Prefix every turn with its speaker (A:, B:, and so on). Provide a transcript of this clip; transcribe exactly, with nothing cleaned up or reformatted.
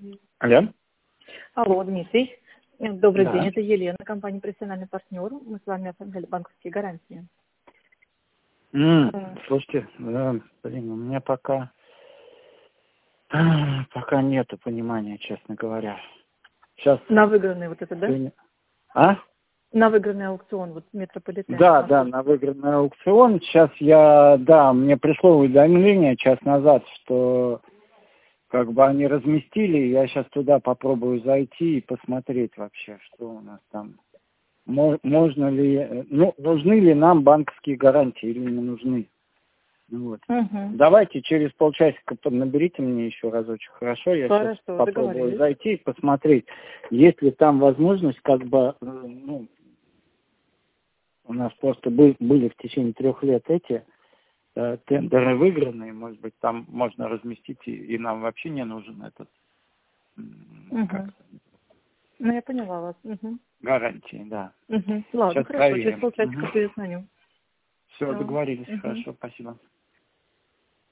A: Алло.
B: Алло, Дмитрий. Э, Добрый
A: Да.
B: день, это Елена, компания «Профессиональный партнер». Мы с вами оформляли банковские гарантии.
A: М,
B: Э,
A: Слушайте, да, блин, у меня пока, а, пока нету понимания, честно говоря. Сейчас
B: На выигранный вот это, да?
A: А?
B: На выигранный аукцион, вот метрополитен.
A: Да,
B: А,
A: да, на выигранный аукцион. Сейчас я, да, мне пришло уведомление час назад, что как бы они разместили. Я сейчас туда попробую зайти и посмотреть вообще, что у нас там. Мо- Можно ли, э, ну, нужны ли нам банковские гарантии или не нужны? Ну вот.
B: Угу.
A: Давайте через полчасика под- наберите мне еще разочек, хорошо? Я сейчас
B: Хорошо,
A: попробую
B: договорились.
A: зайти и посмотреть, есть ли там возможность, как бы, э, ну, у нас просто бы- были в течение трех лет эти э, тендеры выигранные, может быть, там можно разместить, и, и нам вообще не нужен этот, м, как,
B: Угу. Ну, я поняла вас. Угу.
A: гарантии, да.
B: Угу. Ладно,
A: Сейчас
B: хорошо, через
A: проверим.
B: полчасика перезвоню.
A: Все,
B: Все.
A: договорились,
B: Угу.
A: хорошо, спасибо.